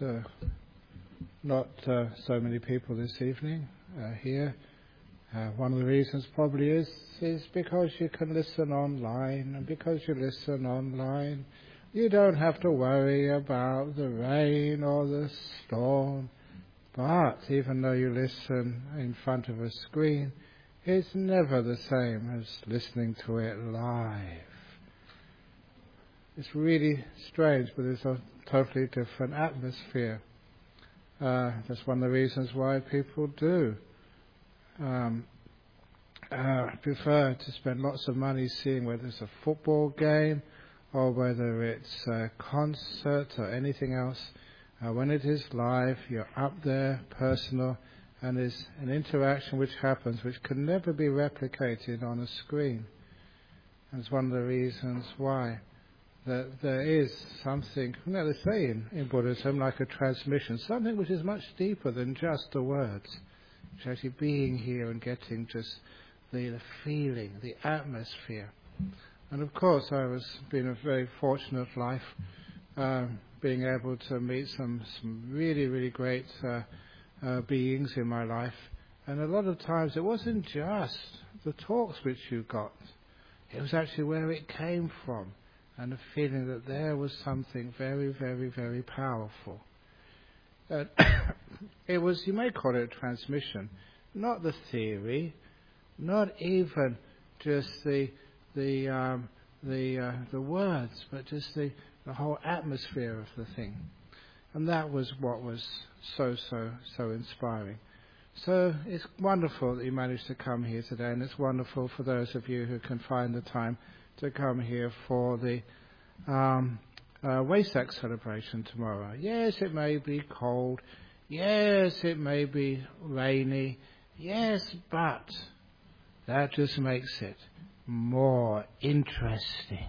not so many people this evening here. One of the reasons probably is because you can listen online, and because you listen online, you don't have to worry about the rain or the storm. But even though you listen in front of a screen, it's never the same as listening to it live. It's really strange, but it's a totally different atmosphere. That's one of the reasons why people do prefer to spend lots of money seeing whether it's a football game or whether it's a concert or anything else. When it is live, you're up there, personal, and there's an interaction which happens which can never be replicated on a screen. That's one of the reasons why that there is something, they say in Buddhism, like a transmission, something which is much deeper than just the words. It's actually being here and getting just the feeling, the atmosphere. And of course, been a very fortunate life, being able to meet some really, really great beings in my life. And a lot of times it wasn't just the talks which you got. It was actually where it came from. And the feeling that there was something very, very, very powerful. It was, you may call it a transmission, not the theory, not even just the words, but just the whole atmosphere of the thing. And that was what was so inspiring. So it's wonderful that you managed to come here today, and it's wonderful for those of you who can find the time to come here for the Wesak celebration tomorrow. Yes, it may be cold. Yes, it may be rainy. Yes, but that just makes it more interesting.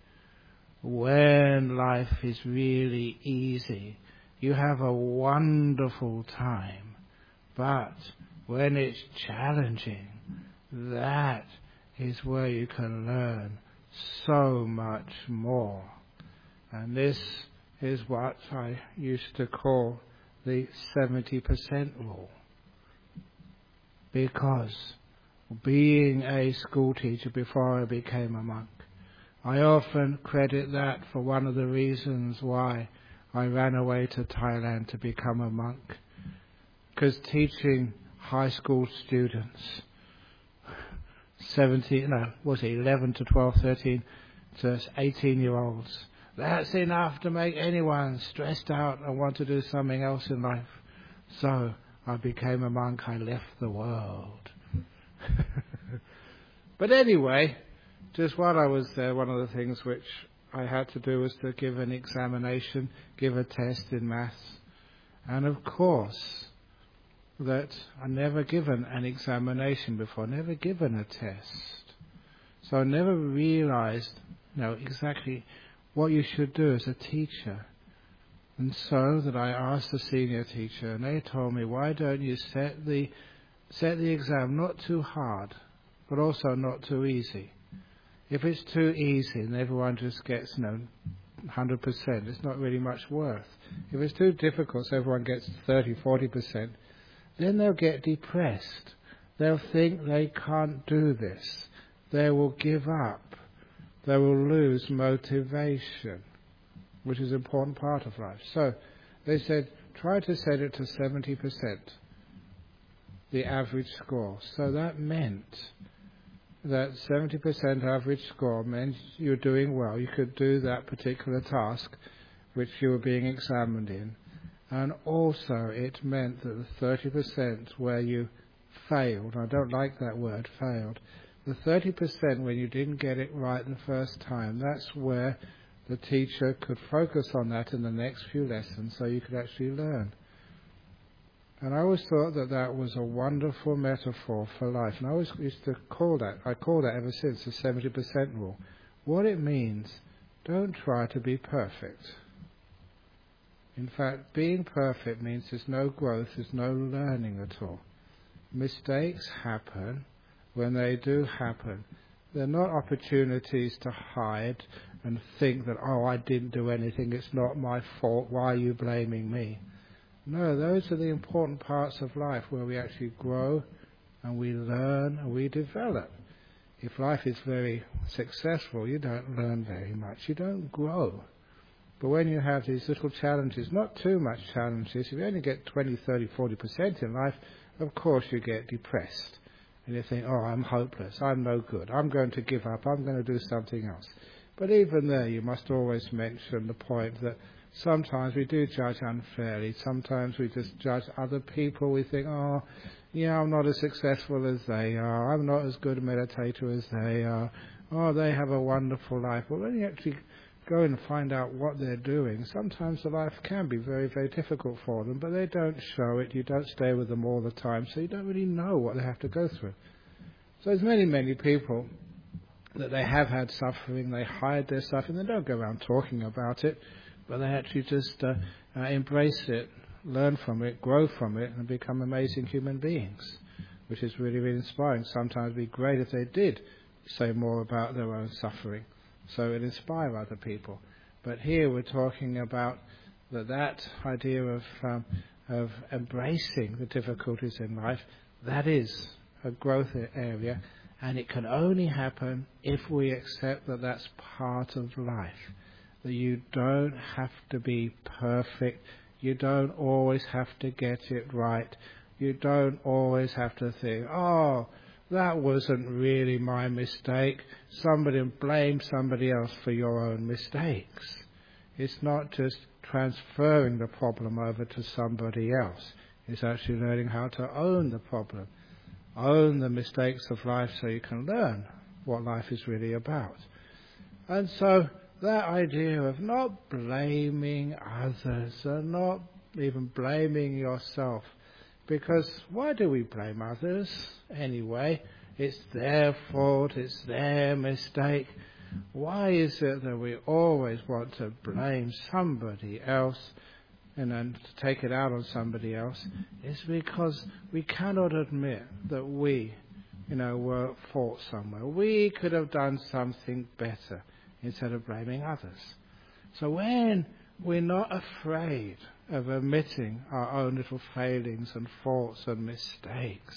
When life is really easy, you have a wonderful time. But when it's challenging, that is where you can learn so much more. And this is what I used to call the 70% rule. Because being a school teacher before I became a monk, I often credit that for one of the reasons why I ran away to Thailand to become a monk. Because teaching high school students, 11 to 12, 13 to 18-year-olds, that's enough to make anyone stressed out and want to do something else in life. So I became a monk, I left the world. But anyway, just while I was there, one of the things which I had to do was to give an examination, give a test in maths. And of course, that I'd never given an examination before, never given a test. So I never realized exactly what you should do as a teacher. And so that I asked the senior teacher, and they told me, why don't you set the exam not too hard, but also not too easy. If it's too easy and everyone just gets 100%, it's not really much worth. If it's too difficult so everyone gets 30, 40%, then they'll get depressed. They'll think they can't do this. They will give up. They will lose motivation, which is an important part of life. So they said, try to set it to 70%, the average score. So that meant that 70% average score meant you're doing well. You could do that particular task which you were being examined in. And also it meant that the 30% where you failed, I don't like that word, failed, the 30% when you didn't get it right the first time, that's where the teacher could focus on that in the next few lessons so you could actually learn. And I always thought that that was a wonderful metaphor for life. And I always used to call that ever since, the 70% rule. What it means, don't try to be perfect. In fact, being perfect means there's no growth, there's no learning at all. Mistakes happen. When they do happen, they're not opportunities to hide and think that, oh, I didn't do anything, it's not my fault, why are you blaming me? No, those are the important parts of life where we actually grow and we learn and we develop. If life is very successful, you don't learn very much, you don't grow. But when you have these little challenges, not too much challenges, if you only get 20, 30, 40% in life, of course you get depressed. And you think, oh, I'm hopeless, I'm no good, I'm going to give up, I'm going to do something else. But even there, you must always mention the point that sometimes we do judge unfairly. Sometimes we just judge other people. We think, oh, yeah, I'm not as successful as they are. I'm not as good a meditator as they are. Oh, they have a wonderful life. Well, when you actually go and find out what they're doing, sometimes the life can be very, very difficult for them, but they don't show it. You don't stay with them all the time, so you don't really know what they have to go through. So there's many, many people that they have had suffering, they hide their suffering, they don't go around talking about it, but they actually just embrace it, learn from it, grow from it, and become amazing human beings, which is really, really inspiring. Sometimes it would be great if they did say more about their own suffering, so it inspire other people. But here we're talking about that idea of embracing the difficulties in life. That is a growth area, and it can only happen if we accept that that's part of life, that you don't have to be perfect, you don't always have to get it right, you don't always have to think, oh, that wasn't really my mistake, blame somebody else for your own mistakes. It's not just transferring the problem over to somebody else, it's actually learning how to own the problem. Own the mistakes of life so you can learn what life is really about. And so that idea of not blaming others and not even blaming yourself, because why do we blame others anyway? It's their fault, it's their mistake. Why is it that we always want to blame somebody else and then to take it out on somebody else? It's because we cannot admit that we, were at fault somewhere. We could have done something better instead of blaming others. So when we're not afraid of admitting our own little failings and faults and mistakes,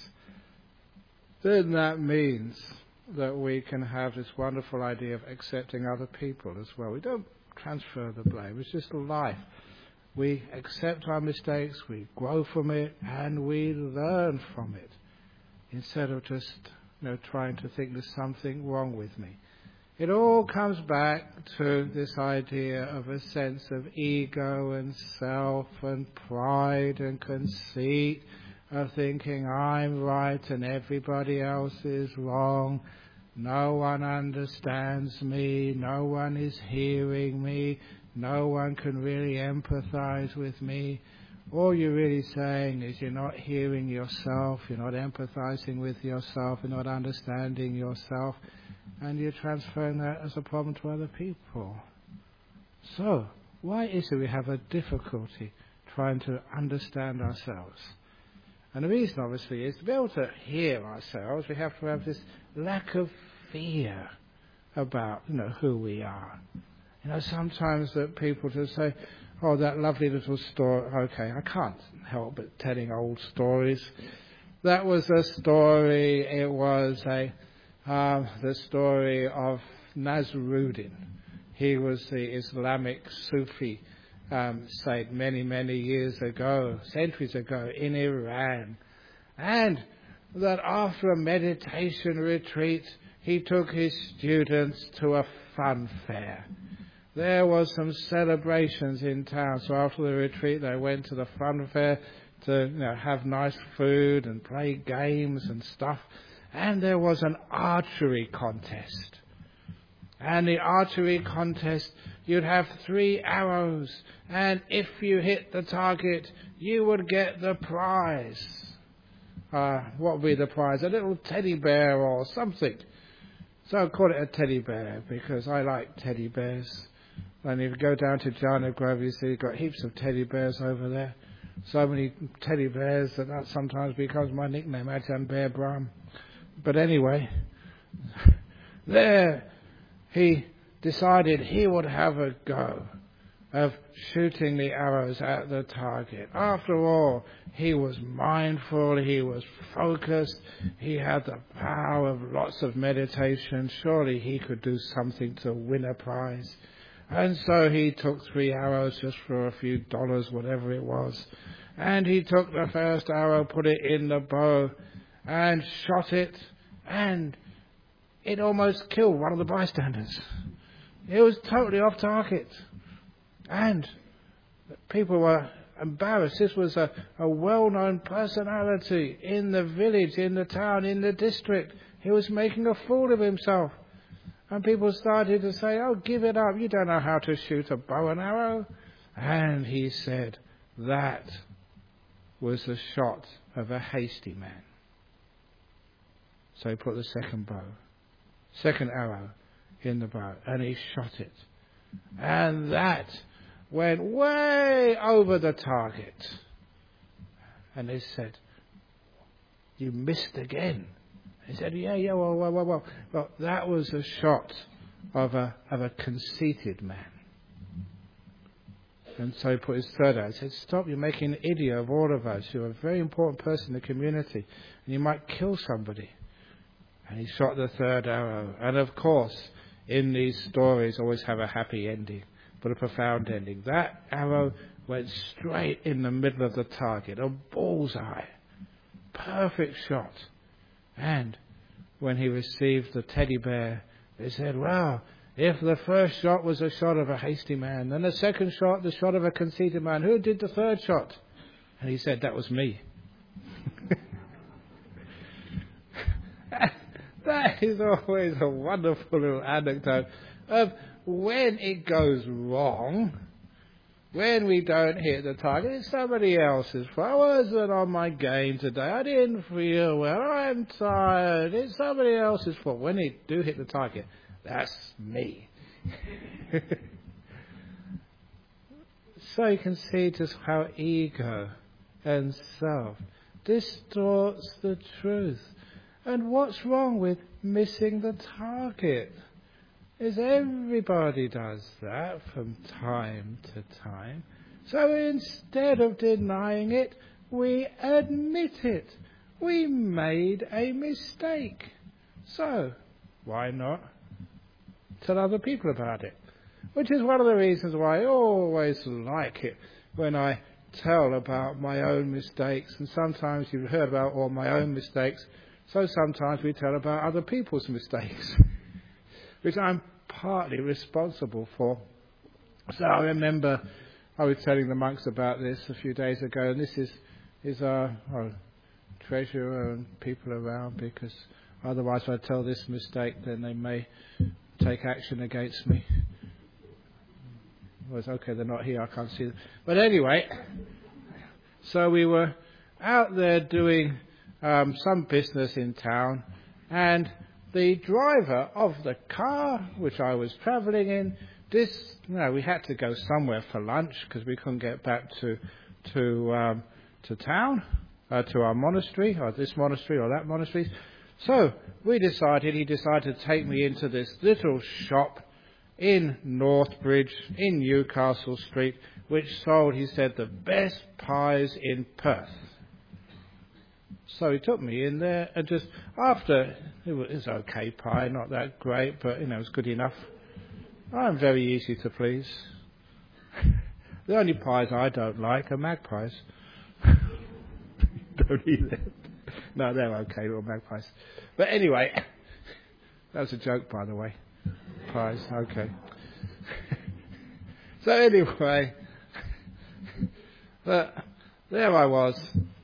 then that means that we can have this wonderful idea of accepting other people as well. We don't transfer the blame, it's just life. We accept our mistakes, we grow from it, and we learn from it, instead of just trying to think there's something wrong with me. It all comes back to this idea of a sense of ego and self and pride and conceit, of thinking I'm right and everybody else is wrong, no one understands me, no one is hearing me, no one can really empathize with me. All you're really saying is you're not hearing yourself, you're not empathizing with yourself, you're not understanding yourself, and you're transferring that as a problem to other people. So, why is it we have a difficulty trying to understand ourselves? And the reason, obviously, is to be able to hear ourselves, we have to have this lack of fear about, who we are. Sometimes that people just say, oh, that lovely little story. Okay, I can't help but telling old stories. That was a story, it was the story of Nasruddin. He was the Islamic Sufi saint many, many years ago, centuries ago, in Iran. And that after a meditation retreat, he took his students to a fun fair. There was some celebrations in town, so after the retreat they went to the fun fair to have nice food and play games and stuff. And there was an archery contest. And the archery contest, you'd have 3 arrows, and if you hit the target, you would get the prize. What would be the prize? A little teddy bear or something. So I call it a teddy bear because I like teddy bears. And if you go down to Jhana Grove, you see you've got heaps of teddy bears over there. So many teddy bears that sometimes becomes my nickname, Ajahn Bear Brahm. But anyway, there he decided he would have a go of shooting the arrows at the target. After all, he was mindful, he was focused, he had the power of lots of meditation. Surely he could do something to win a prize. And so he took 3 arrows just for a few dollars, whatever it was. And he took the first arrow, put it in the bow, and shot it, and it almost killed one of the bystanders. It was totally off target. And people were embarrassed. This was a well-known personality in the village, in the town, in the district. He was making a fool of himself. And people started to say, oh, give it up. You don't know how to shoot a bow and arrow. And he said, that was the shot of a hasty man. So he put the second arrow in the bow, and he shot it. And that went way over the target. And they said, you missed again. He said, yeah, well, that was a shot of a conceited man. And so he put his third arrow. He said, stop, you're making an idiot of all of us. You're a very important person in the community, and you might kill somebody. And he shot the third arrow. And of course, in these stories always have a happy ending, but a profound ending. That arrow went straight in the middle of the target, a bullseye. Perfect shot. And when he received the teddy bear, they said, well, if the first shot was a shot of a hasty man, then the second shot, the shot of a conceited man, who did the third shot? And he said, that was me. That is always a wonderful little anecdote of when it goes wrong, when we don't hit the target, it's somebody else's fault. I wasn't on my game today. I didn't feel well. I'm tired. It's somebody else's fault. When they do hit the target, that's me. So you can see just how ego and self distorts the truth. And what's wrong with missing the target? Is everybody does that from time to time. So instead of denying it, we admit it. We made a mistake. So why not tell other people about it? Which is one of the reasons why I always like it when I tell about my own mistakes. And sometimes you've heard about all my own mistakes. So sometimes we tell about other people's mistakes, which I'm partly responsible for. So I remember I was telling the monks about this a few days ago, and this is our treasurer and people around, because otherwise if I tell this mistake, then they may take action against me. Well, it's okay, they're not here, I can't see them. But anyway, so we were out there doing some business in town, and the driver of the car which I was travelling in, we had to go somewhere for lunch because we couldn't get back to town, to our monastery, or this monastery or that monastery. So he decided to take me into this little shop in Northbridge, in Newcastle Street, which sold, he said, the best pies in Perth. So he took me in there, and just after, it was okay pie, not that great, but it was good enough. I'm very easy to please. The only pies I don't like are magpies. Don't eat them. No, they're okay, little magpies. But anyway, that was a joke, by the way. Pies, okay. So anyway, but there I was.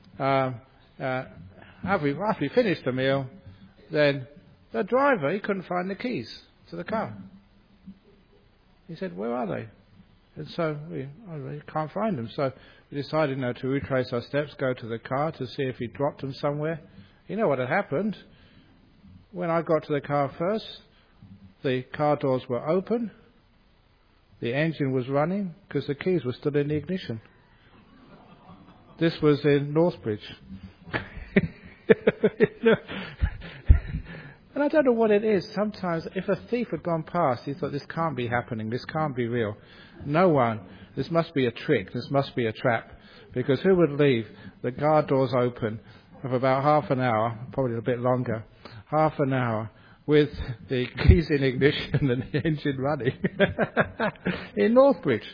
After we finished the meal, then the driver, he couldn't find the keys to the car. He said, where are they? And so we can't find them. So we decided to retrace our steps, go to the car to see if he dropped them somewhere. You know what had happened? When I got to the car first, the car doors were open, the engine was running because the keys were still in the ignition. This was in Northbridge. And I don't know what it is. Sometimes if a thief had gone past, he thought, this can't be happening, this can't be real. No one. This must be a trick, this must be a trap. Because who would leave the guard doors open of about half an hour, probably a bit longer, half an hour, with the keys in ignition and the engine running in Northbridge?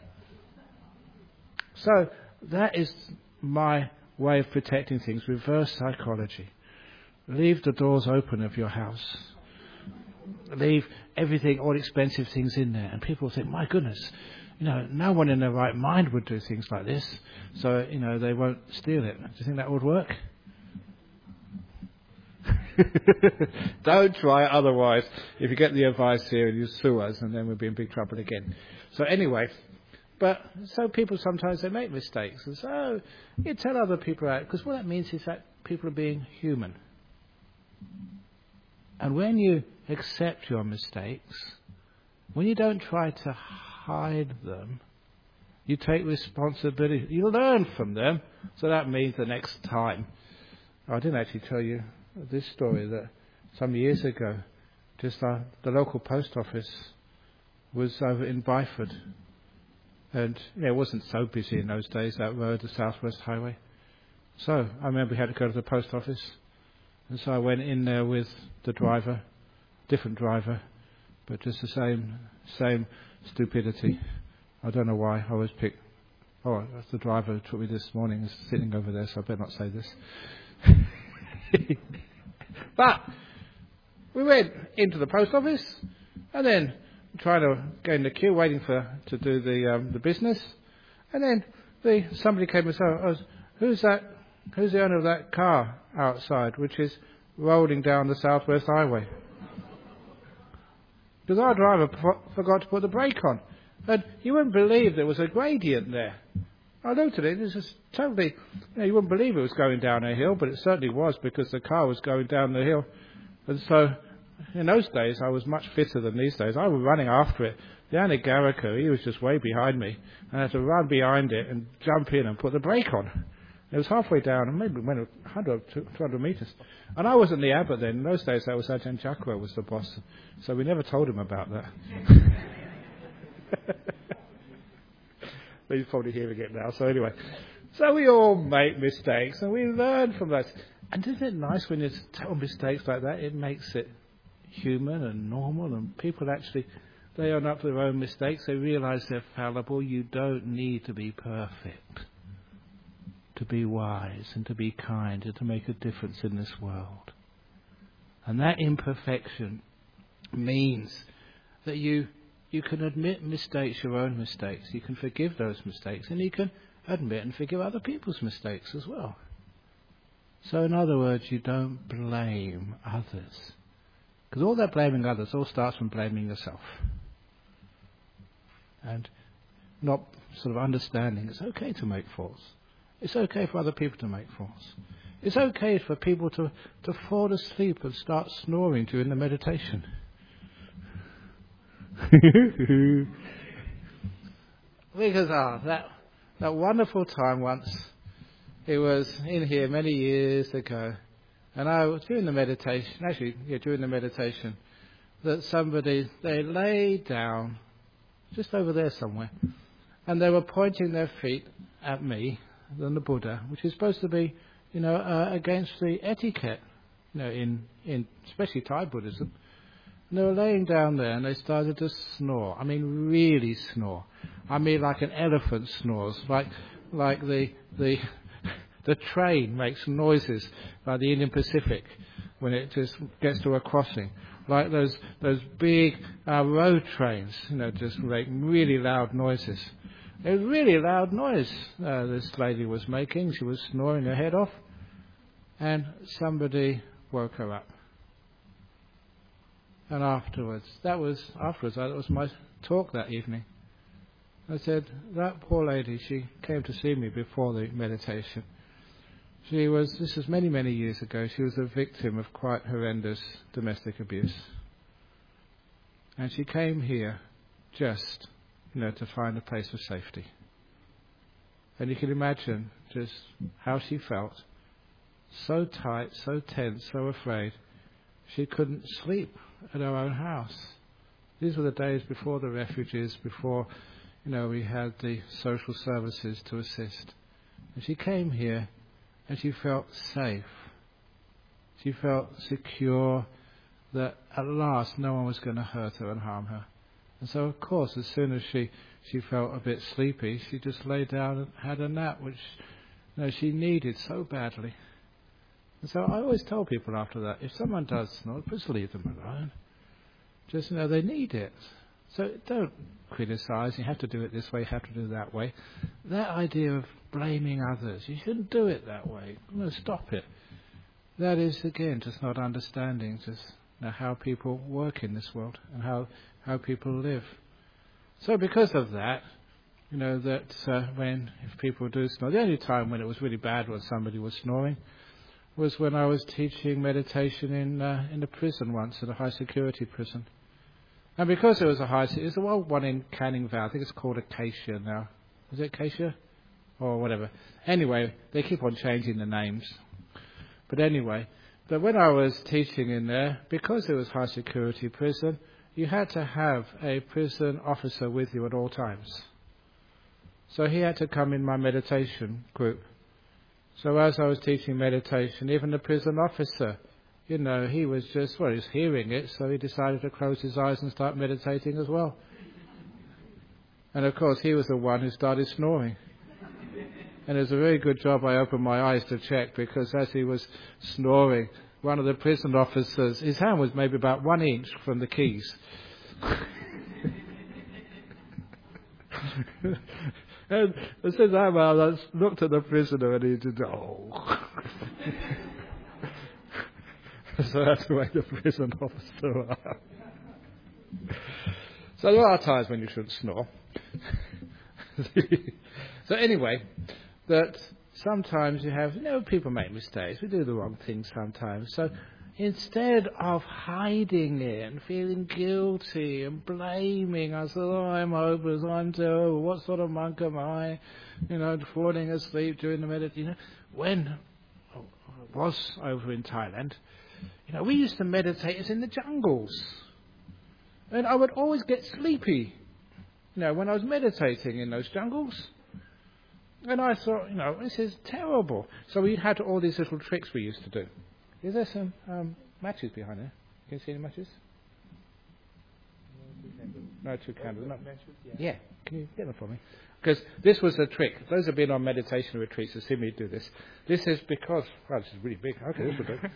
So that is my way of protecting things, reverse psychology. Leave the doors open of your house. Leave everything, all expensive things in there. And people think, my goodness, no one in their right mind would do things like this. So, they won't steal it. Do you think that would work? Don't try it otherwise. If you get the advice here, you sue us and then we'll be in big trouble again. So anyway, so people sometimes they make mistakes. And so you tell other people out, because what that means is that people are being human. And when you accept your mistakes, when you don't try to hide them, you take responsibility. You learn from them. So that means the next time. I didn't actually tell you this story that some years ago, just the local post office was over in Byford. And it wasn't so busy in those days, that road, the Southwest Highway. So I remember we had to go to the post office. And so I went in there with the driver, different driver, but just the same stupidity. I don't know why I always pick. Oh, that's the driver who took me this morning is sitting over there, so I better not say this. But we went into the post office, and then trying to get in the queue, waiting to do the business, and then somebody came and said, "Who's that? Who's the owner of that car outside, which is rolling down the Southwest Highway?" Because our driver forgot to put the brake on. And you wouldn't believe there was a gradient there. I looked at it, this is totally, you wouldn't believe it was going down a hill, but it certainly was because the car was going down the hill. And so, in those days, I was much fitter than these days. I was running after it. The Garrico, he was just way behind me. And I had to run behind it and jump in and put the brake on. It was halfway down, and maybe went 100, 200 metres. And I wasn't the abbot then. In those days, that was Ajahn Chakra was the boss. So we never told him about that. But he's probably hearing it now. So anyway, so we all make mistakes, and we learn from those. And isn't it nice when you tell mistakes like that? It makes it human and normal, and people actually, they own up to their own mistakes. They realise they're fallible. You don't need to be perfect to be wise and to be kind and to make a difference in this world. And that imperfection means that you can admit mistakes, your own mistakes. You can forgive those mistakes, and you can admit and forgive other people's mistakes as well. So in other words, you don't blame others. Because all that blaming others all starts from blaming yourself. And not sort of understanding it's okay to make faults. It's okay for other people to make faults. It's okay for people to fall asleep and start snoring during the meditation. Because that wonderful time once, it was in here many years ago, and I was during the meditation, that somebody, they lay down just over there somewhere, and they were pointing their feet at me, than the Buddha, which is supposed to be, against the etiquette, in especially Thai Buddhism. And they were laying down there, and they started to snore. I mean, really snore. I mean, like an elephant snores, like the train makes noises like the Indian Pacific when it just gets to a crossing, like those big road trains, just make really loud noises. It was really loud noise this lady was making. She was snoring her head off, and somebody woke her up. And afterwards, that was my talk that evening. I said, that poor lady, she came to see me before the meditation. This was many, many years ago, she was a victim of quite horrendous domestic abuse. And she came here just, to find a place of safety. And you can imagine just how she felt. So tight, so tense, so afraid. she couldn't sleep at her own house. These were the days before the refugees, before, we had the social services to assist. And she came here and she felt safe. She felt secure that at last no one was going to hurt her and harm her. And so, of course, as soon as she felt a bit sleepy, she just lay down and had a nap, which she needed so badly. And so I always tell people after that, if someone does snore, just leave them alone. Just, they need it. So don't criticize, you have to do it this way, you have to do it that way. That idea of blaming others, you shouldn't do it that way. Stop it. That is, again, just not understanding just how people work in this world and how people live. So because of that, if people do snore, the only time when it was really bad when somebody was snoring was when I was teaching meditation in a prison once, in a high security prison. And because it was it's the old one in Canning Vale, I think it's called Acacia now. Is it Acacia? Or whatever. Anyway, they keep on changing the names. But anyway, but when I was teaching in there, because it was high security prison, you had to have a prison officer with you at all times. So he had to come in my meditation group. So as I was teaching meditation, even the prison officer, he was just, he was hearing it, so he decided to close his eyes and start meditating as well. And of course, he was the one who started snoring. And it was a very good job I opened my eyes to check, because as he was snoring, one of the prison officers, his hand was maybe about 1 inch from the keys. And as soon as I looked at the prisoner and he did, So that's the way the prison officer are. So there are times when you shouldn't snore. So anyway, that sometimes you have, people make mistakes. We do the wrong things sometimes. So instead of hiding it and feeling guilty and blaming us, I'm hopeless, I'm terrible, what sort of monk am I, falling asleep during the meditation. When I was over in Thailand, we used to meditate in the jungles. And I would always get sleepy, when I was meditating in those jungles. And I thought, this is terrible. So we had all these little tricks we used to do. Is there some matches behind there? Can you see any matches? No, 2 candles. No. Yeah, can you get them for me? Because this was a trick. Those who have been on meditation retreats have seen me do this. This is because, this is really big. Okay, this will do.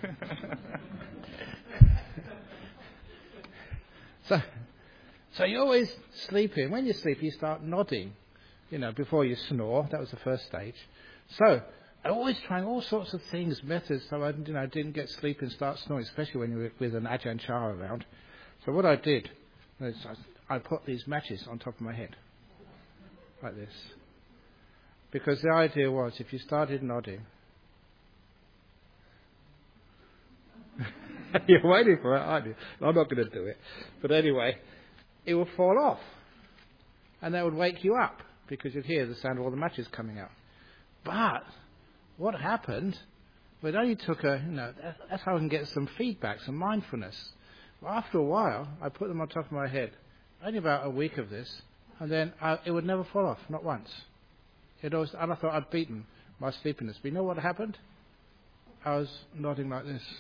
So you're always sleeping. When you sleep, you start nodding, before you snore. That was the first stage. So I'm always trying all sorts of things, methods, so I didn't get sleep and start snoring, especially when you're with an Ajahn Chah around. So what I did was I put these matches on top of my head, like this. Because the idea was, if you started nodding, you're waiting for it, aren't you? I'm not going to do it. But anyway, it would fall off. And that would wake you up, because you'd hear the sound of all the matches coming out. But what happened, it only took that's how I can get some feedback, some mindfulness. After a while, I put them on top of my head. Only about a week of this, and then it would never fall off, not once. And I thought I'd beaten my sleepiness. But you know what happened? I was nodding like this.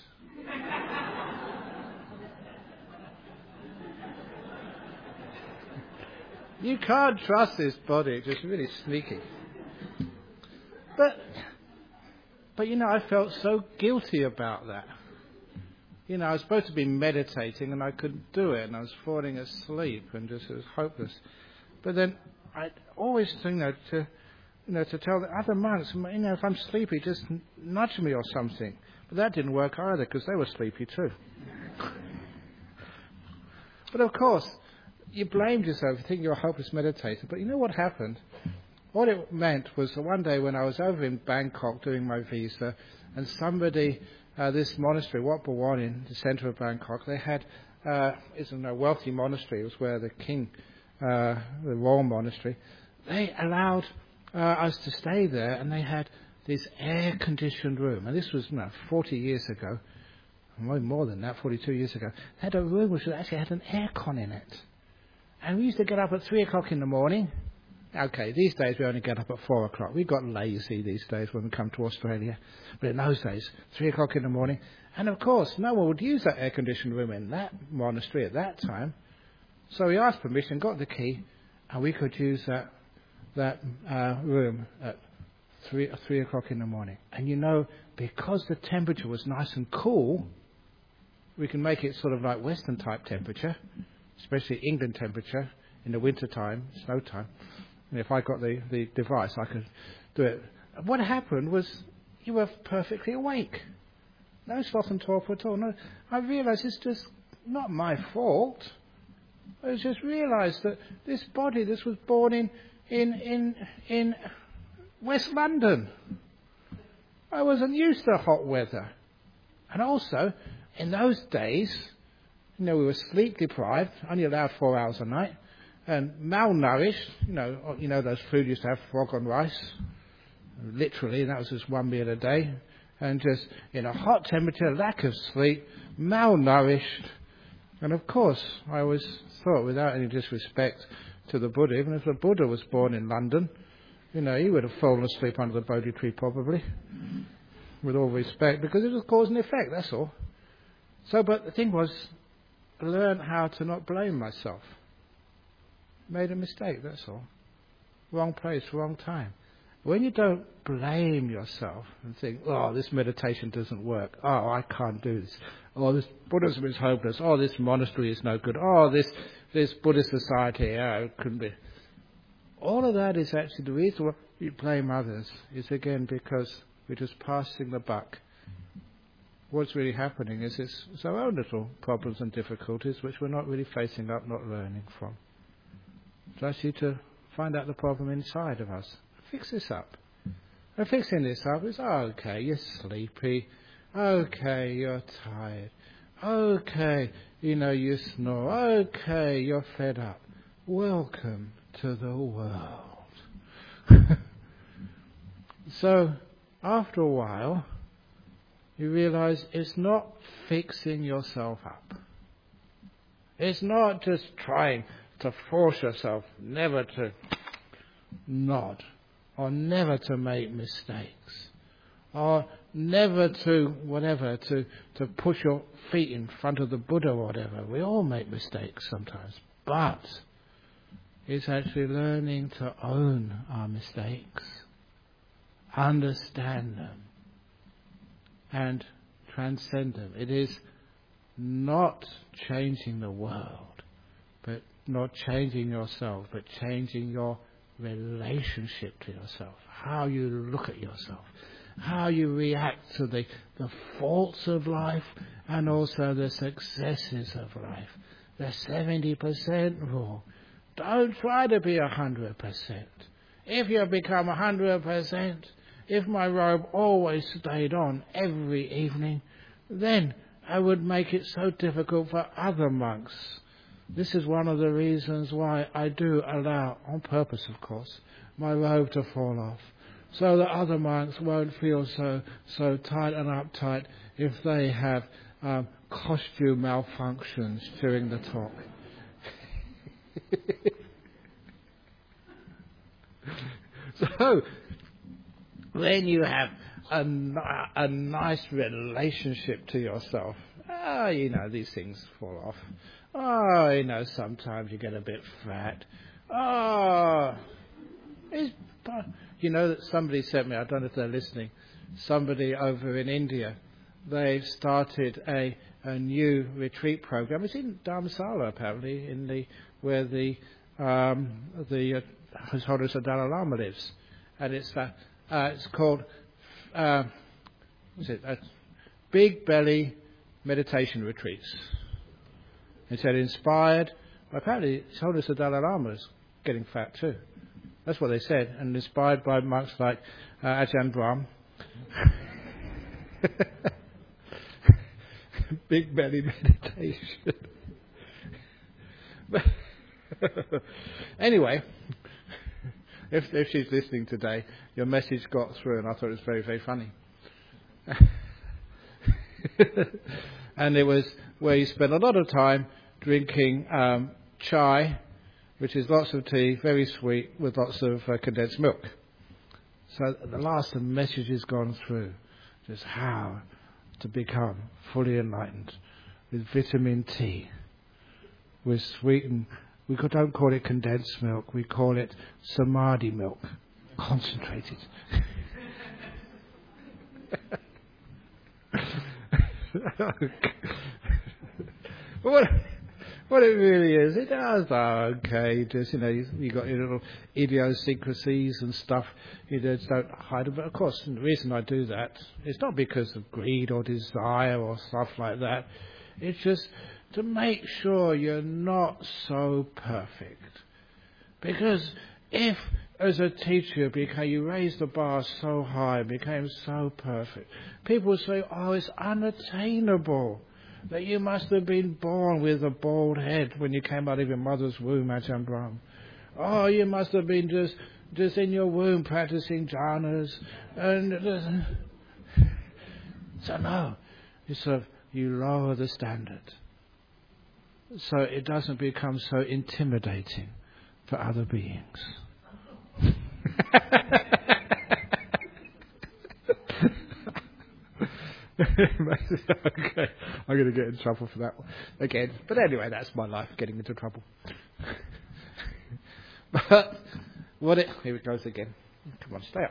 You can't trust this body, it's just really sneaky. But I felt so guilty about that. I was supposed to be meditating and I couldn't do it, and I was falling asleep and it was hopeless. But then I always think to tell the other monks, if I'm sleepy, just nudge me or something. But that didn't work either, because they were sleepy too. But of course, you blamed yourself, you think you're a hopeless meditator. But you know what happened? What it meant was that one day when I was over in Bangkok doing my visa, and somebody, this monastery, Wat Bhawan, in the centre of Bangkok, they had, it's a wealthy monastery, it was where the king, the royal monastery, they allowed us to stay there, and they had this air-conditioned room. And this was 40 years ago. more than that, 42 years ago, they had a room which actually had an aircon in it. And we used to get up at 3 o'clock in the morning. Okay, these days we only get up at 4 o'clock. We've got lazy these days when we come to Australia. But in those days, 3 o'clock in the morning. And of course, no one would use that air-conditioned room in that monastery at that time. So we asked permission, got the key, and we could use that room at 3 o'clock in the morning. And you know, because the temperature was nice and cool, we can make it sort of like Western type temperature, especially England temperature in the winter time, snow time. And if I got the device, I could do it. What happened was you were perfectly awake. No sloth and torpor at all. No, I realised it's just not my fault. I just realised that this body, this was born in West London. I wasn't used to hot weather. And also, in those days, we were sleep deprived, only allowed 4 hours a night, and malnourished. You know those food used to have frog on rice, literally, and that was just one meal a day, and just in a hot temperature, lack of sleep, malnourished. And of course, I always thought, without any disrespect to the Buddha, even if the Buddha was born in London, he would have fallen asleep under the Bodhi tree probably, with all respect, because it was cause and effect, that's all. So, but the thing was, learn how to not blame myself. Made a mistake, that's all. Wrong place, wrong time. When you don't blame yourself and think, oh, this meditation doesn't work. Oh, I can't do this. Oh, this Buddhism is hopeless. Oh, this monastery is no good. Oh, this Buddhist society, it couldn't be. All of that is actually the reason why you blame others is again because we're just passing the buck. What's really happening is it's our own little problems and difficulties which we're not really facing up, not learning from. So actually to find out the problem inside of us. Fix this up. And fixing this up is, okay, you're sleepy. Okay, you're tired. Okay, you snore. Okay, you're fed up. Welcome to the world. So, after a while, you realize it's not fixing yourself up. It's not just trying to force yourself never to nod, or never to make mistakes, or never to to push your feet in front of the Buddha or whatever. We all make mistakes sometimes, but it's actually learning to own our mistakes, understand them, and transcend them. It is not changing the world, but not changing yourself, but changing your relationship to yourself, how you look at yourself, how you react to the faults of life and also the successes of life. The 70% rule. Don't try to be 100%. If you become 100%, if my robe always stayed on every evening, then I would make it so difficult for other monks. This is one of the reasons why I do allow, on purpose of course, my robe to fall off, so that other monks won't feel so tight and uptight if they have costume malfunctions during the talk. So, when you have a nice relationship to yourself, these things fall off. Sometimes you get a bit fat. That somebody sent me, I don't know if they're listening, somebody over in India, they've started a new retreat program. It's in Dharamsala apparently, where the His Holiness the Dalai Lama lives, and it's called Big Belly Meditation Retreats. It said inspired. Apparently, His Holiness the Dalai Lama is getting fat too. That's what they said, and inspired by monks like Ajahn Brahm. Big belly meditation. Anyway, if she's listening today, your message got through, and I thought it was very, very funny. And it was where you spent a lot of time drinking chai, which is lots of tea, very sweet, with lots of condensed milk. So at the last, the message has gone through, just how to become fully enlightened with vitamin T, with sweetened. We don't call it condensed milk, we call it samadhi milk, concentrated. What it really is, it does, just, you got your little idiosyncrasies and stuff, you just don't hide them. But of course, the reason I do that, it's not because of greed or desire or stuff like that. It's just to make sure you're not so perfect. Because if, as a teacher, you raised the bar so high, became so perfect, people would say, oh, it's unattainable. That you must have been born with a bald head when you came out of your mother's womb, Ajahn Brahm. Oh, you must have been just in your womb practicing jhanas. And so no, you lower the standard. So it doesn't become so intimidating for other beings. Okay, I'm going to get in trouble for that one again. But anyway, that's my life, getting into trouble. But here it goes again. Come on, stay up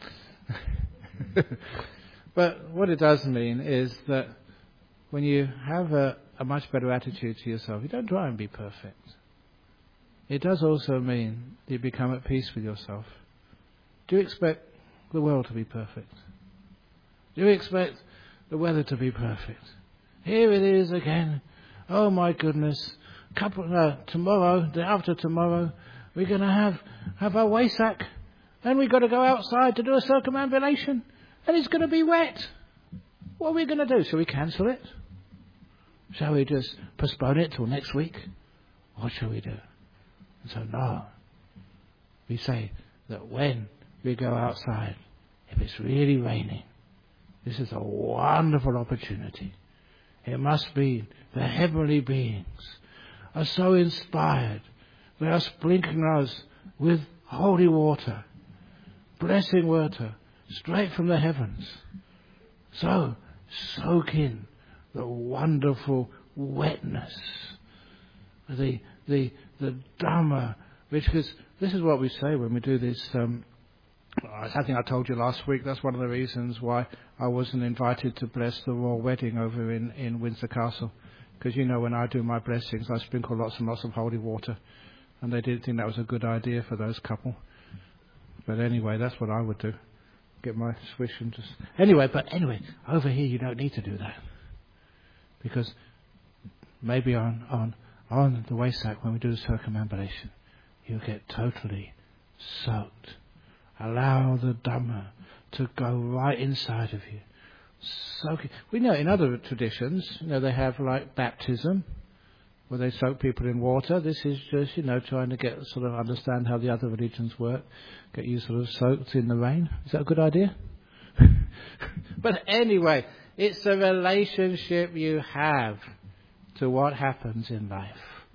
there. But what it does mean is that when you have a much better attitude to yourself, you don't try and be perfect. It does also mean that you become at peace with yourself. Do you expect the world to be perfect? Do you expect the weather to be perfect? Here it is again. Oh my goodness. Tomorrow, the after tomorrow, we're going to have our Wesak. And we've got to go outside to do a circumambulation. And it's going to be wet. What are we going to do? Shall we cancel it? Shall we just postpone it till next week? What shall we do? And so no. We say that when we go outside, if it's really raining, this is a wonderful opportunity. It must be the heavenly beings are so inspired. They are sprinkling us with holy water, blessing water, straight from the heavens. So soak in the wonderful wetness, the Dhamma, because this is what we say when we do this. I think I told you last week, that's one of the reasons why I wasn't invited to bless the royal wedding over in Windsor Castle. Because when I do my blessings, I sprinkle lots and lots of holy water. And they didn't think that was a good idea for those couple. But anyway, that's what I would do. Get my swish and just... Anyway, over here you don't need to do that. Because maybe on the Wesak, when we do the circumambulation, you get totally soaked. Allow the Dhamma to go right inside of you. Soak it. We know in other traditions, they have like baptism, where they soak people in water. This is just, trying to get sort of understand how the other religions work. Get you sort of soaked in the rain. Is that a good idea? But anyway, it's the relationship you have to what happens in life,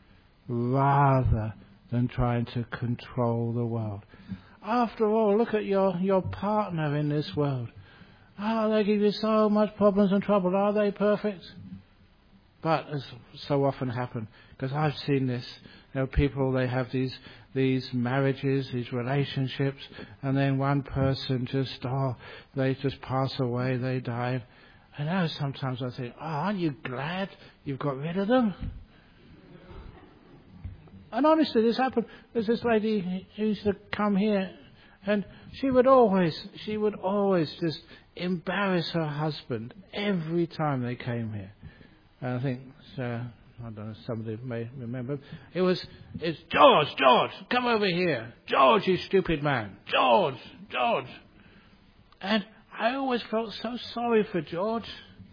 rather than trying to control the world. After all, look at your partner in this world. Oh, they give you so much problems and trouble. Are they perfect? But as so often happen, because I've seen this, people, they have these marriages, these relationships, and then one person they just pass away, they die. And now sometimes I think, aren't you glad you've got rid of them? And honestly, this happened. There's this lady who used to come here, and she would always just embarrass her husband every time they came here. And I think, I don't know, somebody may remember. It's George, come over here. George, you stupid man. George. And I always felt so sorry for George.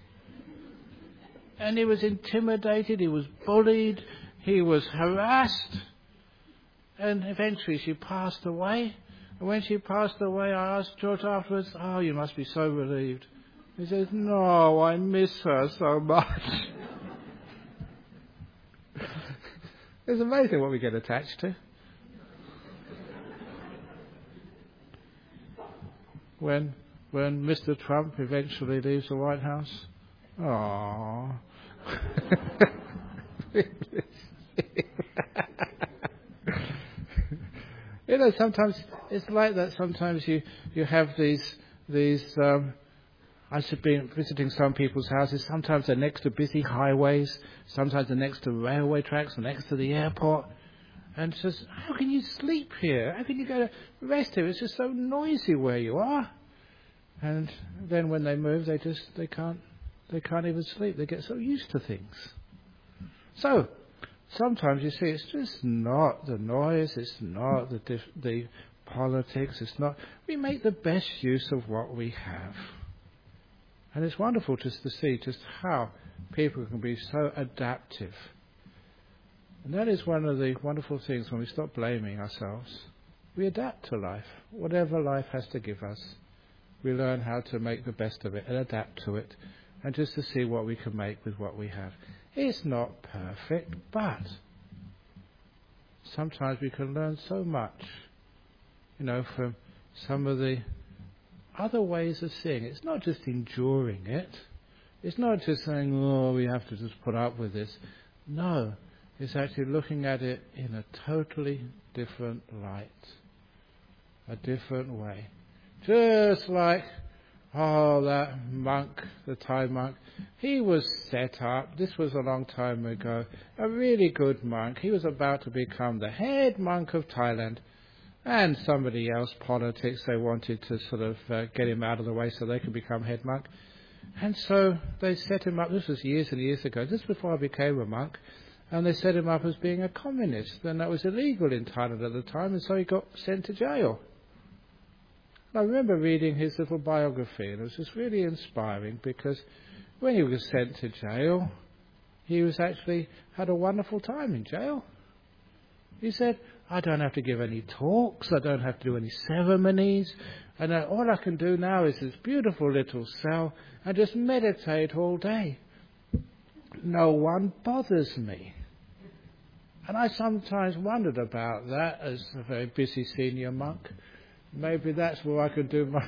And he was intimidated, he was bullied, he was harassed. And eventually she passed away. And when she passed away, I asked George afterwards, you must be so relieved. He says, no, I miss her so much. It's amazing what we get attached to. When Mr. Trump eventually leaves the White House, aww. You know, sometimes it's like that. Sometimes you have these. I've been visiting some people's houses. Sometimes they're next to busy highways. Sometimes they're next to railway tracks, or next to the airport. And it's just, how can you sleep here? How can you go to rest here? It's just so noisy where you are. And then when they move, they can't even sleep. They get so used to things. So sometimes you see, it's just not the noise. It's not the politics. It's not. We make the best use of what we have. And it's wonderful just to see just how people can be so adaptive. And that is one of the wonderful things when we stop blaming ourselves. We adapt to life. Whatever life has to give us, we learn how to make the best of it and adapt to it, and just to see what we can make with what we have. It's not perfect, but sometimes we can learn so much, from some of the other ways of seeing it. It's not just enduring it. It's not just saying, oh, we have to just put up with this. No, it's actually looking at it in a totally different light, a different way. Just like, that monk, the Thai monk, he was set up, this was a long time ago, a really good monk. He was about to become the head monk of Thailand. And somebody else, politics, they wanted to sort of get him out of the way so they could become head monk. And so they set him up, this was years and years ago, just before I became a monk, and they set him up as being a communist. And that was illegal in Thailand at the time, and so he got sent to jail. I remember reading his little biography, and it was just really inspiring, because when he was sent to jail, he was actually had a wonderful time in jail. He said, I don't have to give any talks, I don't have to do any ceremonies, and all I can do now is this beautiful little cell and just meditate all day. No one bothers me. And I sometimes wondered about that as a very busy senior monk. Maybe that's where I could do my...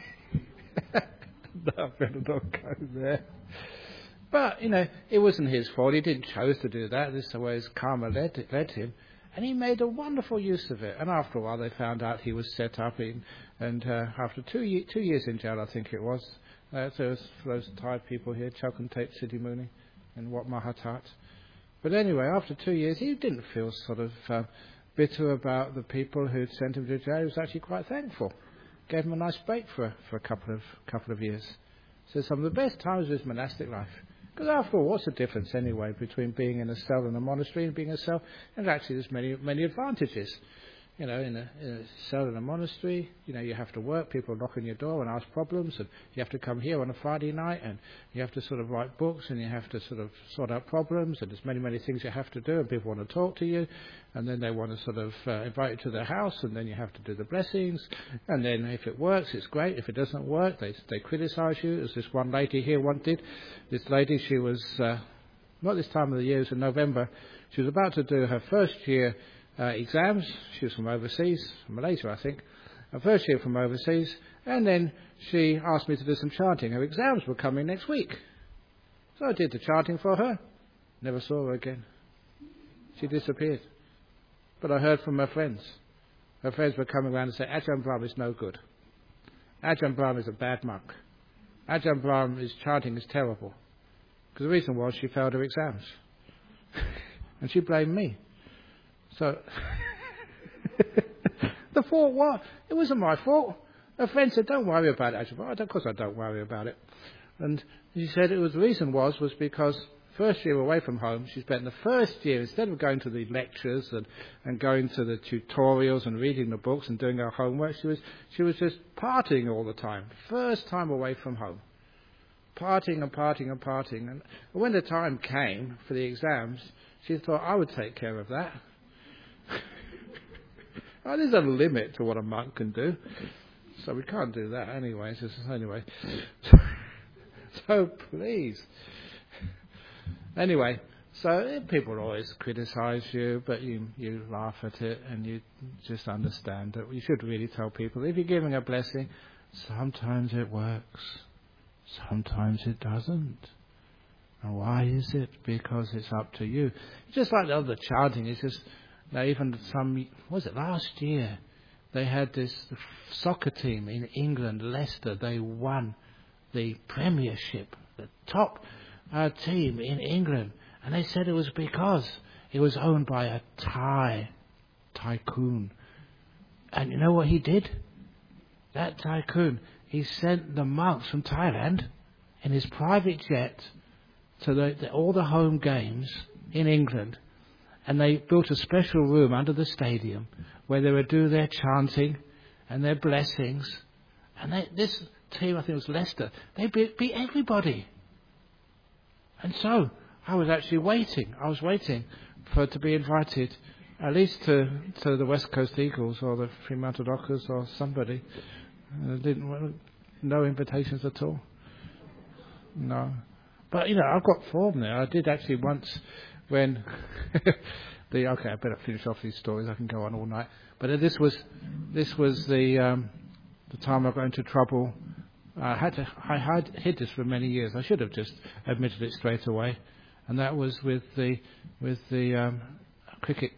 No, I better not go there. But, it wasn't his fault. He didn't choose to do that. This is the way his karma led him. And he made a wonderful use of it. And after a while, they found out he was set up after 2 years in jail, I think it was. So for those Thai people here, Chokuntate Siddhimuni and Wat Mahatat. But anyway, after 2 years, he didn't feel sort of bitter about the people who'd sent him to jail. He was actually quite thankful. Gave him a nice break for a couple of years. So some of the best times of his monastic life. Because after all, what's the difference anyway between being in a cell in a monastery and being a cell? And actually, there's many advantages. In a cell in a monastery, you have to work. People knock on your door and ask problems, and you have to come here on a Friday night, and you have to sort of write books, and you have to sort of sort out problems, and there's many things you have to do, and people want to talk to you, and then they want to sort of invite you to their house, and then you have to do the blessings, and then if it works, it's great. If it doesn't work, they criticise you, as this one lady here once did. This lady, she was not this time of the year, it was in November. She was about to do her first year exams. She was from overseas, from Malaysia, I think. Her first year from overseas. And then she asked me to do some chanting. Her exams were coming next week. So I did the chanting for her. Never saw her again. She disappeared. But I heard from her friends. Her friends were coming around and saying, Ajahn Brahm is no good. Ajahn Brahm is a bad monk. Ajahn Brahm's chanting is terrible. Because the reason was she failed her exams. And she blamed me. So, the fault was, it wasn't my fault. A friend said, don't worry about it, Ajahn Brahm. Of course I don't worry about it. And she said the reason was because first year away from home, she spent the first year, instead of going to the lectures and going to the tutorials and reading the books and doing her homework, she was just partying all the time. First time away from home. Partying and partying and partying. And when the time came for the exams, she thought, I would take care of that. Oh, there's a limit to what a monk can do. So we can't do that anyway. So please. Anyway, so people always criticise you, but you laugh at it and you just understand that you should really tell people, if you're giving a blessing, sometimes it works, sometimes it doesn't. And why is it? Because it's up to you. Just like the other chanting, it's just, even last year, they had this soccer team in England, Leicester, they won the Premiership, the top team in England. And they said it was because it was owned by a Thai tycoon. And you know what he did? That tycoon, he sent the monks from Thailand in his private jet to all the home games in England. And they built a special room under the stadium where they would do their chanting and their blessings. And this team, I think it was Leicester, they beat everybody. And so I was actually waiting. I was waiting to be invited at least to the West Coast Eagles or the Fremantle Dockers or somebody. No invitations at all. No. But, I've got form there. I did actually once when... okay, I better finish off these stories. I can go on all night. But this was the time I got into trouble. I had hid this for many years. I should have just admitted it straight away. And that was with the cricket.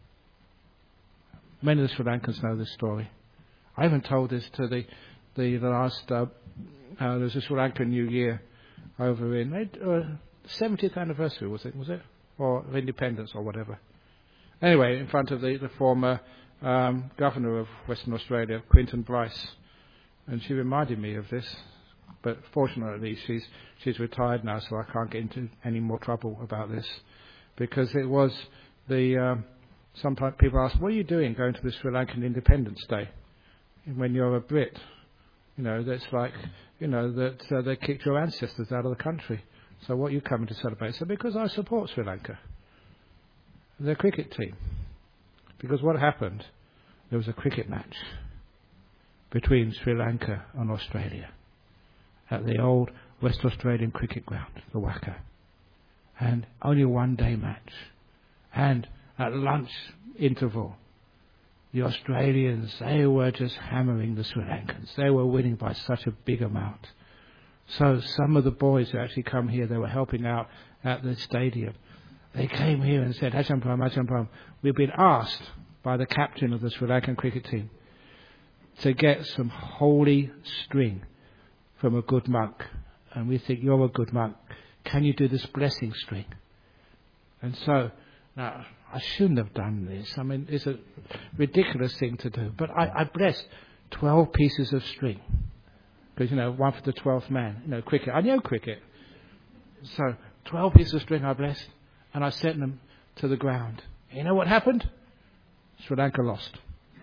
Many of the Sri Lankans know this story. I even told this to the last. There was a Sri Lankan New Year over in 70th anniversary, was it, or of independence or whatever. Anyway, in front of the former governor of Western Australia, Quinton Bryce, and she reminded me of this. But fortunately, she's retired now, so I can't get into any more trouble about this, because it was sometimes people ask, "What are you doing going to the Sri Lankan Independence Day when you're a Brit?" That's like that they kicked your ancestors out of the country. So what are you coming to celebrate? So because I support Sri Lanka, their cricket team. Because what happened? There was a cricket match between Sri Lanka and Australia at the old West Australian cricket ground, the WACA. And only a one-day match. And at lunch interval, the Australians, they were just hammering the Sri Lankans. They were winning by such a big amount. So some of the boys who actually come here, they were helping out at the stadium. They came here and said, Achampam, we've been asked by the captain of the Sri Lankan cricket team to get some holy string from a good monk. And we think you're a good monk. Can you do this blessing string? And so, now, I shouldn't have done this. I mean, it's a ridiculous thing to do. But I blessed 12 pieces of string. Because, one for the 12th man. Cricket. I know cricket. So, 12 pieces of string I blessed. And I sent them to the ground. You know what happened? Sri Lanka lost.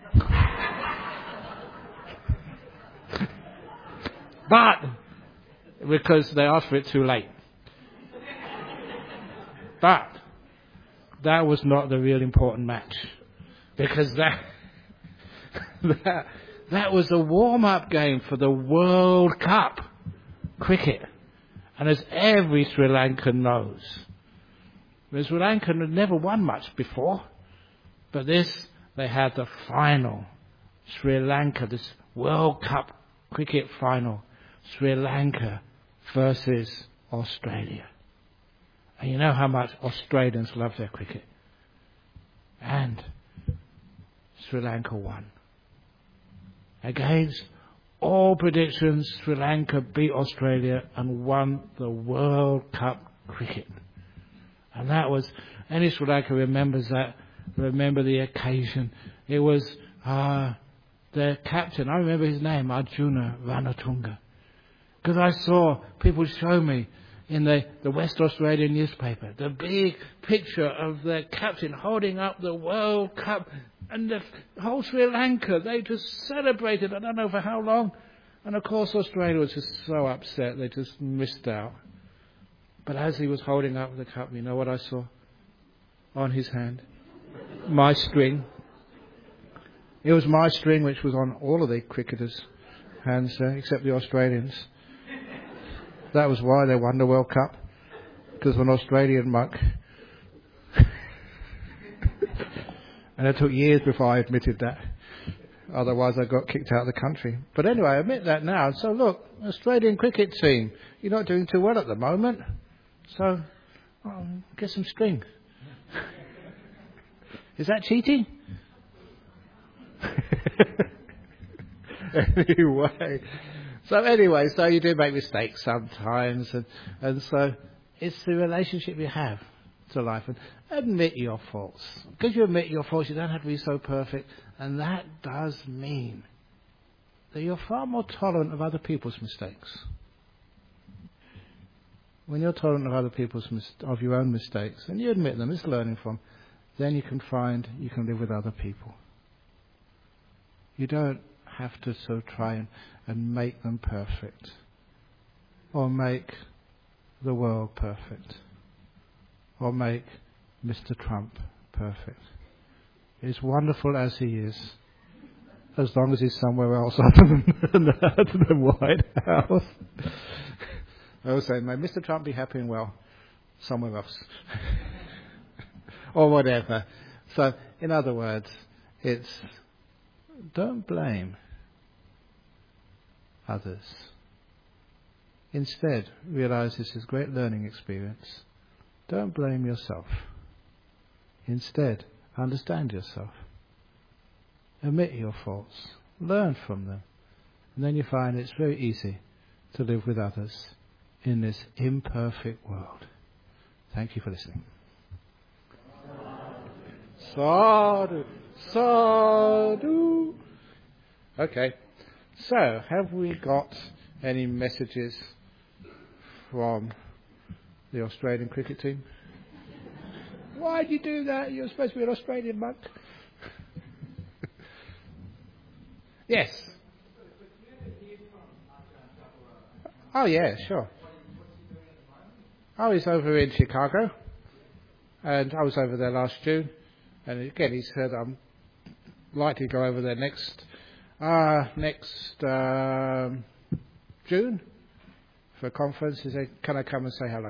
But, because they asked for it too late. But, that was not the real important match. Because that was a warm-up game for the World Cup cricket. And as every Sri Lankan knows, the Sri Lankan had never won much before. But they had the final. Sri Lanka, this World Cup cricket final. Sri Lanka versus Australia. And you know how much Australians love their cricket. And Sri Lanka won. Against all predictions, Sri Lanka beat Australia and won the World Cup cricket. And that was, any Sri Lanka remembers that, remember the occasion. It was their captain, I remember his name, Arjuna Ranatunga. Because I saw people show me in the West Australian newspaper the big picture of the captain holding up the World Cup, and the whole Sri Lanka, they just celebrated, I don't know for how long. And of course Australia was just so upset, they just missed out. But as he was holding up the cup, you know what I saw on his hand? My string. It was my string, which was on all of the cricketers' hands, except the Australians. That was why they won the World Cup, because of an Australian monk. And it took years before I admitted that. Otherwise I got kicked out of the country. But anyway, I admit that now. So look, Australian cricket team, you're not doing too well at the moment. So, get some string. Is that cheating? Anyway, so you do make mistakes sometimes, and so it's the relationship you have to life, and admit your faults. Because you admit your faults, you don't have to be so perfect, and that does mean that you're far more tolerant of other people's mistakes. When you're tolerant of other people's of your own mistakes, and you admit them, it's learning from, then you can find you can live with other people. You don't have to so try and make them perfect, or make the world perfect, or make Mr. Trump perfect. He's wonderful as he is, as long as he's somewhere else other than the White House. I was saying, may Mr. Trump be happy and well somewhere else. Or whatever. So, in other words, it's don't blame others. Instead, realize this is a great learning experience. Don't blame yourself. Instead, understand yourself. Admit your faults. Learn from them. And then you find it's very easy to live with others in this imperfect world. Thank you for listening. Sadhu. Sadhu. Okay. So, have we got any messages from the Australian cricket team? Why did you do that? You're supposed to be an Australian monk. Yes. Oh, yeah, sure. Oh, he's over in Chicago. And I was over there last June. And again, he said I'm likely to go over there next June for a conference. He said, can I come and say hello?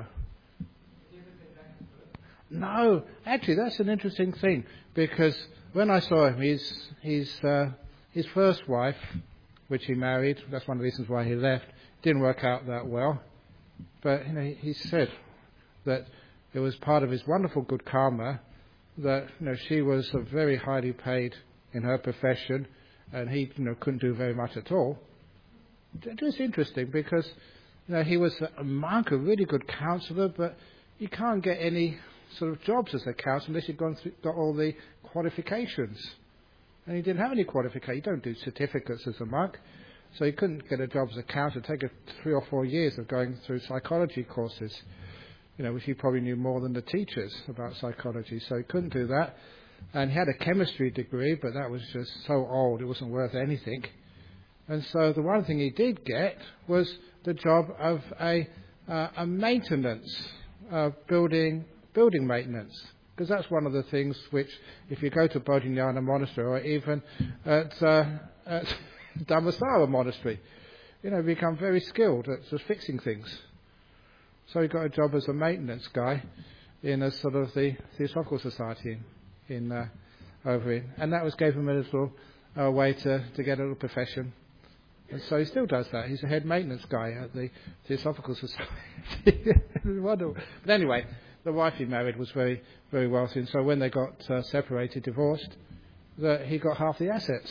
No, actually, that's an interesting thing, because when I saw him, his first wife, which he married, that's one of the reasons why he left, didn't work out that well. But he said that it was part of his wonderful good karma that she was very highly paid in her profession, and he couldn't do very much at all. It was interesting because he was a monk, a really good counsellor, but you can't get any sort of jobs as a counsellor unless you've got all the qualifications. And he didn't have any qualifications. You don't do certificates as a monk. So he couldn't get a job as a counsellor. It'd take 3 or 4 years of going through psychology courses, which he probably knew more than the teachers about psychology. So he couldn't do that. And he had a chemistry degree, but that was just so old, it wasn't worth anything. And so the one thing he did get was the job of a maintenance, building maintenance. Because that's one of the things which, if you go to Bodhinyana Monastery, or even at Dhammasara Monastery, you become very skilled at just fixing things. So he got a job as a maintenance guy in a sort of the Theosophical Society over in, and that gave him a little way to get a little profession. And so he still does that. He's a head maintenance guy at the Theosophical Society. Wonderful. But anyway, the wife he married was very, very wealthy, and so when they got separated, divorced, he got half the assets.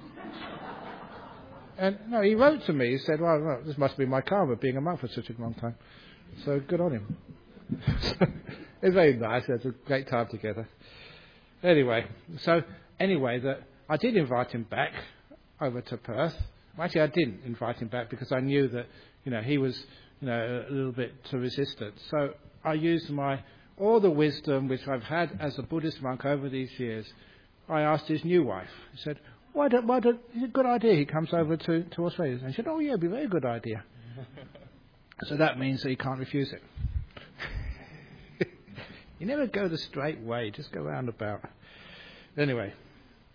And no, he wrote to me. He said, well, this must be my karma, being a monk for such a long time. So good on him. It's very nice. We had a great time together. Anyway, that I did invite him back over to Perth. Well, actually, I didn't invite him back because I knew that he was a little bit resistant. So I used all the wisdom which I've had as a Buddhist monk over these years. I asked his new wife. He said, why don't, it's a good idea he comes over to Australia. And she said, oh yeah, it'd be a very good idea. So that means that he can't refuse it. You never go the straight way, just go roundabout. Anyway,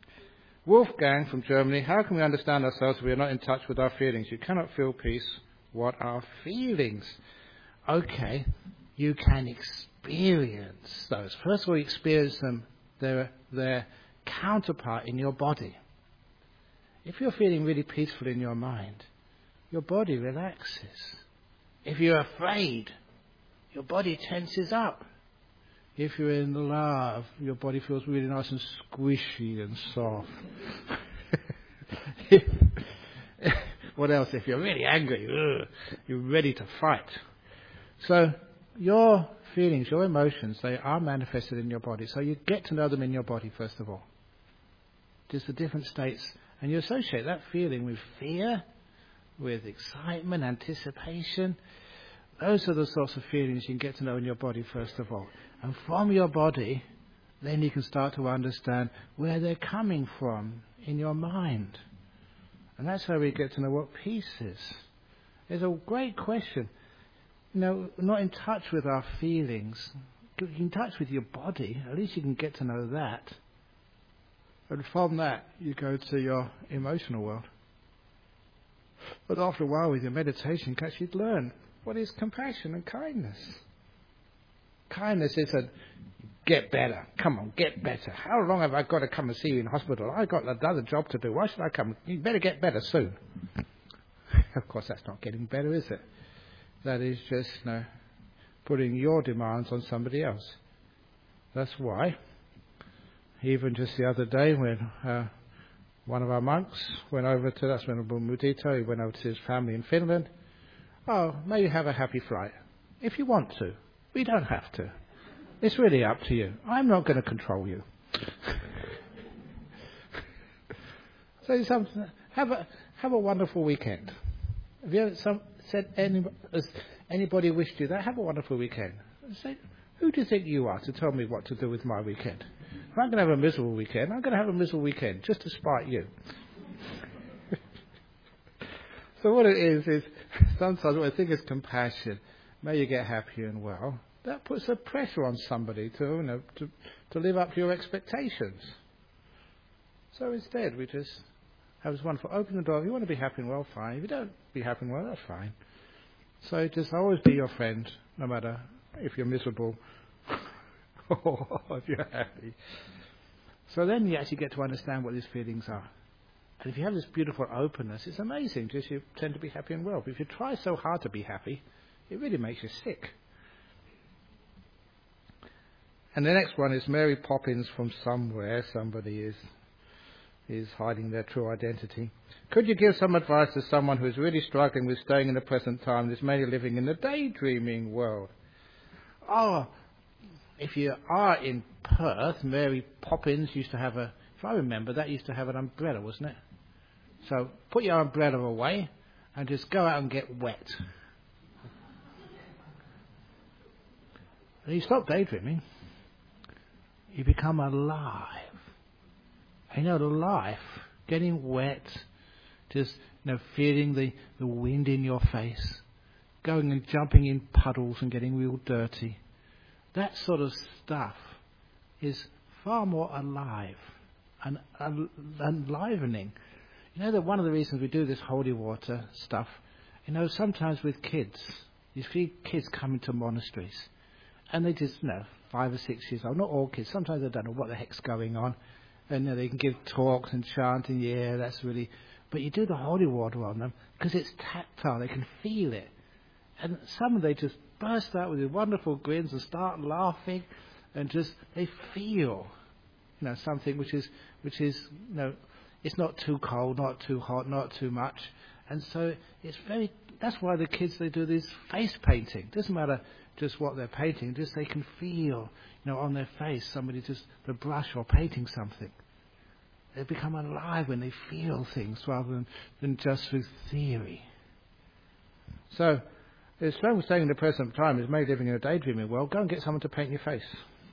Wolfgang from Germany, how can we understand ourselves if we are not in touch with our feelings? You cannot feel peace What are feelings? Okay, you can experience those. First of all, you experience them, their counterpart in your body. If you're feeling really peaceful in your mind, your body relaxes. If you're afraid, your body tenses up. If you're in love, your body feels really nice and squishy and soft. What else? If you're really angry, you're ready to fight. So your feelings, your emotions, they are manifested in your body. So you get to know them in your body, first of all. Just the different states. And you associate that feeling with fear, with excitement, anticipation. Those are the sorts of feelings you can get to know in your body, first of all. And from your body, then you can start to understand where they're coming from in your mind. And that's how we get to know what peace is. It's a great question. Not in touch with our feelings. Get in touch with your body. At least you can get to know that. And from that, you go to your emotional world. But after a while, with your meditation, you can actually learn what is compassion and kindness. Kindness isn't get better. Come on, get better. How long have I got to come and see you in hospital? I've got another job to do. Why should I come? You better get better soon. Of course, that's not getting better, is it? That is just putting your demands on somebody else. That's why, even just the other day when one of our monks went over to, that's Venerable Mudita, he went over to his family in Finland. Oh, may you have a happy flight. If you want to. We don't have to. It's really up to you. I'm not going to control you. So have a wonderful weekend. Have you ever has anybody wished you that? Have a wonderful weekend. Say, who do you think you are to tell me what to do with my weekend? If I'm going to have a miserable weekend, I'm going to have a miserable weekend just to spite you. So what it is sometimes what I think is compassion. May you get happy and well. That puts a pressure on somebody to live up to your expectations. So instead, we just have this wonderful, open the door. If you want to be happy and well, fine. If you don't be happy and well, that's fine. So just always be your friend, no matter if you're miserable or if you're happy. So then you actually get to understand what these feelings are. And if you have this beautiful openness, it's amazing. Just you tend to be happy and well. But if you try so hard to be happy, it really makes you sick. And the next one is Mary Poppins from somewhere. Somebody is hiding their true identity. Could you give some advice to someone who is really struggling with staying in the present time and is mainly living in the daydreaming world? Oh, if you are in Perth, Mary Poppins used to have if I remember, that used to have an umbrella, wasn't it? So put your umbrella away and just go out and get wet. And you stop daydreaming. You become alive. And the life, getting wet, just feeling the wind in your face, going and jumping in puddles and getting real dirty. That sort of stuff is far more alive and enlivening. That one of the reasons we do this holy water stuff, sometimes with kids, you see kids coming to monasteries, and they just, 5 or 6 years old, not all kids, sometimes they don't know what the heck's going on, and they can give talks and chanting, that's really, but you do the holy water on them, because it's tactile, they can feel it, and some they just burst out with these wonderful grins and start laughing, and just, they feel, something which is, it's not too cold, not too hot, not too much, and so that's why the kids, they do this face painting. It doesn't matter just what they're painting, just they can feel, on their face, somebody just, the brush or painting something. They become alive when they feel things rather than just with theory. So, as long as staying in the present time is maybe living in a daydreaming world, go and get someone to paint your face.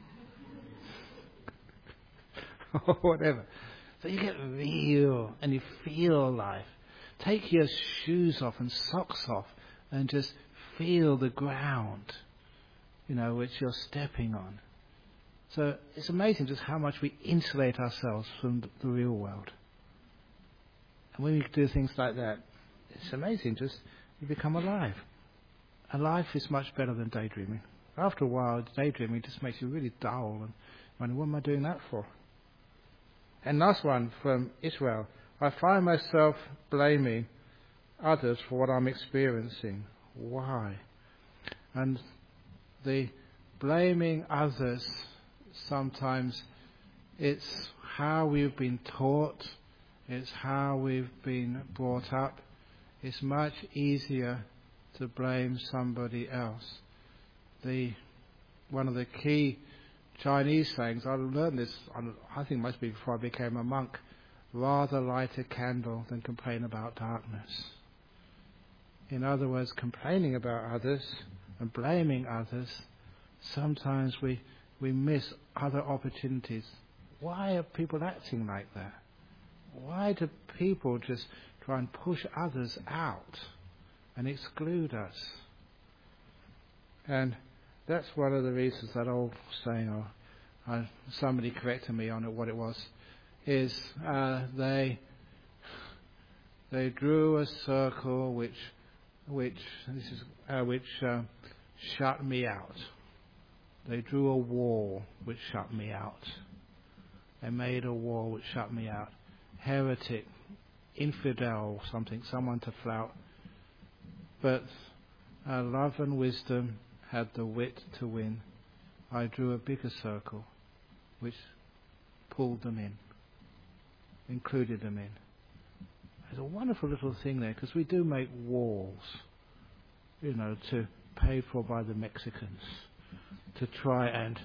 Or whatever. So you get real and you feel life. Take your shoes off and socks off and just feel the ground, which you're stepping on. So it's amazing just how much we insulate ourselves from the real world. And when we do things like that, it's amazing. Just you become alive. And life is much better than daydreaming. After a while, daydreaming just makes you really dull and wonder, what am I doing that for? And last one from Israel. I find myself blaming others for what I'm experiencing. Why? And the blaming others, sometimes it's how we've been taught, it's how we've been brought up. It's much easier to blame somebody else. One of the key Chinese sayings, I learned this, I think must be before I became a monk, rather light a candle than complain about darkness. In other words, complaining about others and blaming others, sometimes we miss other opportunities. Why are people acting like that? Why do people just try and push others out and exclude us? And that's one of the reasons that old saying, somebody corrected me on it, what it was, is they drew a circle which shut me out. They drew a wall which shut me out. They made a wall which shut me out. Heretic, infidel, someone to flout. But love and wisdom had the wit to win. I drew a bigger circle which pulled them in, included them in. There's a wonderful little thing there, because we do make walls, to paid for by the Mexicans, to try and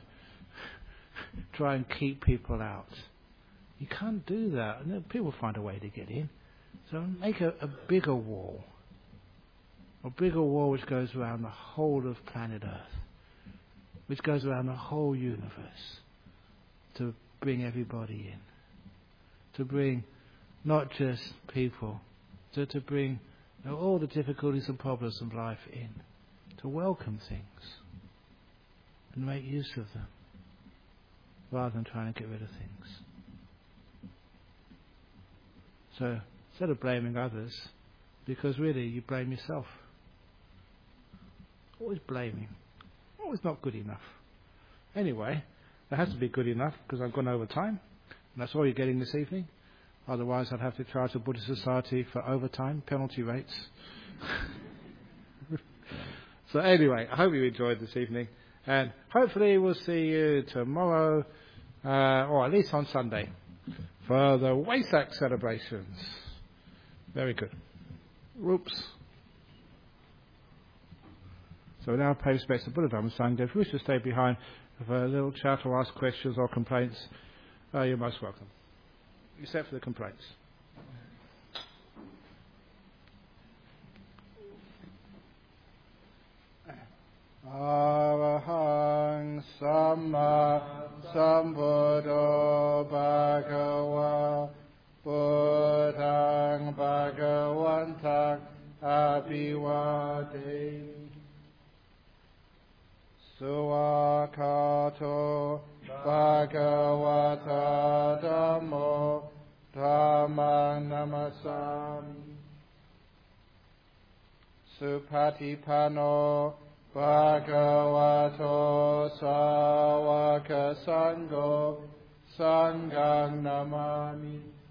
keep people out. You can't do that. People find a way to get in. So make a bigger wall. A bigger wall which goes around the whole of planet Earth, which goes around the whole universe, to bring everybody in. To bring not just people, to bring all the difficulties and problems of life in. To welcome things and make use of them, rather than trying to get rid of things. So instead of blaming others, because really you blame yourself. Always blaming. Always not good enough. Anyway, it has to be good enough because I've gone over time. And that's all you're getting this evening. Otherwise I'd have to charge the Buddhist Society for overtime, penalty rates. So anyway, I hope you enjoyed this evening. And hopefully we'll see you tomorrow, or at least on Sunday, for the Wesak celebrations. Very good. Whoops. So now pay respects to Buddha Dhamma Sangha. If you wish to stay behind for a little chat or ask questions or complaints, you're most welcome. Except for the complaints. Arahang Samma Sambuddho Bhagava Buddhang Bhagavantang Abhivademi Suwakato Bhagavata Dhammo Dhammang Namasami Supatipano Bhagavato Sāvaka Sangho Sanghang Namami